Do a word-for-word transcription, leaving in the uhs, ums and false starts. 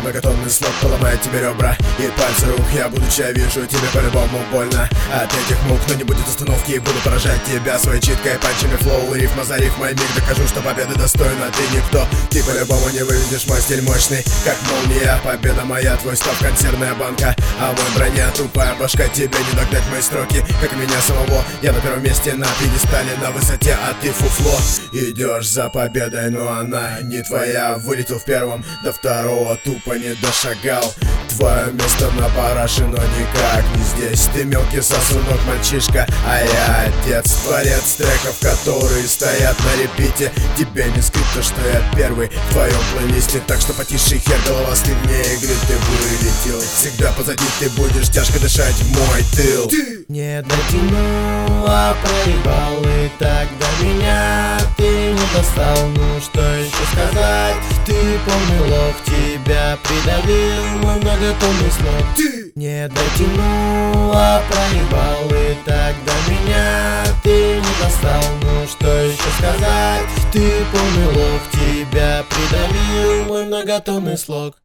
многотонный слог поломает тебе ребра и пальцы рук. Я будучи, я вижу тебе по-любому больно от этих мук, но не будет остановки и буду поражать тебя своей читкой, панчами, флоу, рифма за рифмой. Миг докажу, что победы достойна ты никто. Ты по-любому не выведешь мой стиль мощный, как молния. Победа моя, твой став консервная банка, а мой броня тупая башка. Тебе не догнать мои строки, как и меня самого. Я на первом месте на пьедестале, на высоте, а ты фуфло. Идешь за победой, но она не твоя. Вылетел в первом, до второго тупо не дошагал. Твое место на параше, но никак не здесь. Ты мелкий сосунок, мальчишка, а я отец, творец треков, которые стоят на репите. Тебе не скрыть то, что я первый в твоем плейлисте. Так что потише, хер, голова стыднее игры, ты вылетел. Всегда позади ты будешь тяжко дышать в мой тыл. Ты не дотянул, а проебал, и так до меня ты не достал. Ну что еще сказать, ты полный лох, тебя придавил мой многотонный слог. Ты не дотянул, а проебал, и так до меня ты не достал. Ну что еще сказать, ты полный лох, тебя придавил мой многотонный слог.